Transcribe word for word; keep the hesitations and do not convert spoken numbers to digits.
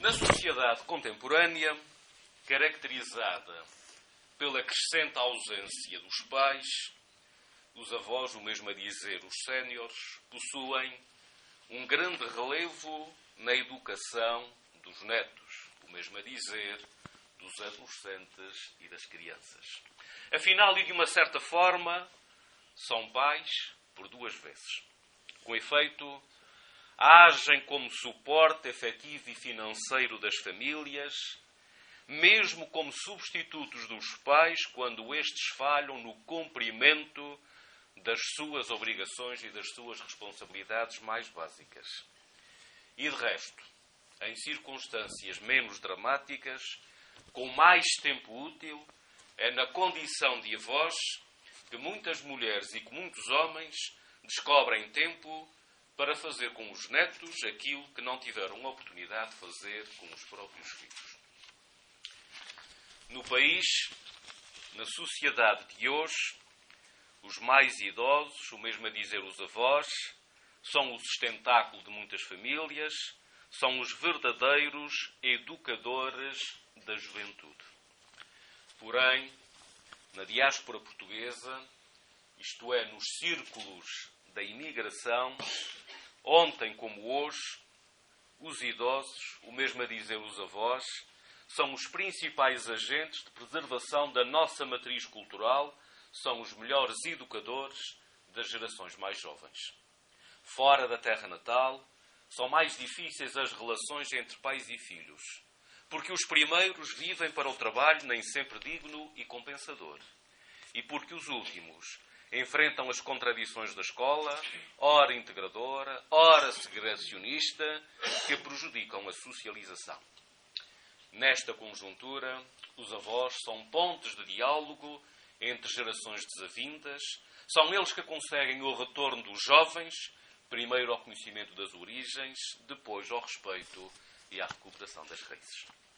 Na sociedade contemporânea, caracterizada pela crescente ausência dos pais, os avós, o mesmo a dizer, os séniores, possuem um grande relevo na educação dos netos, o mesmo a dizer, dos adolescentes e das crianças. Afinal, e de uma certa forma, são pais por duas vezes. Com efeito, agem como suporte efetivo e financeiro das famílias, mesmo como substitutos dos pais quando estes falham no cumprimento das suas obrigações e das suas responsabilidades mais básicas. E de resto, em circunstâncias menos dramáticas, com mais tempo útil, é na condição de avós que muitas mulheres e que muitos homens descobrem tempo para fazer com os netos aquilo que não tiveram a oportunidade de fazer com os próprios filhos. No país, na sociedade de hoje, os mais idosos, o mesmo a dizer os avós, são o sustentáculo de muitas famílias, são os verdadeiros educadores da juventude. Porém, na diáspora portuguesa, isto é, nos círculos da imigração, ontem como hoje, os idosos, o mesmo a dizer os avós, são os principais agentes de preservação da nossa matriz cultural, são os melhores educadores das gerações mais jovens. Fora da terra natal, são mais difíceis as relações entre pais e filhos, porque os primeiros vivem para o trabalho nem sempre digno e compensador, e porque os últimos enfrentam as contradições da escola, ora integradora, ora segregacionista, que prejudicam a socialização. Nesta conjuntura, os avós são pontes de diálogo entre gerações desavindas, são eles que conseguem o retorno dos jovens, primeiro ao conhecimento das origens, depois ao respeito e à recuperação das raízes.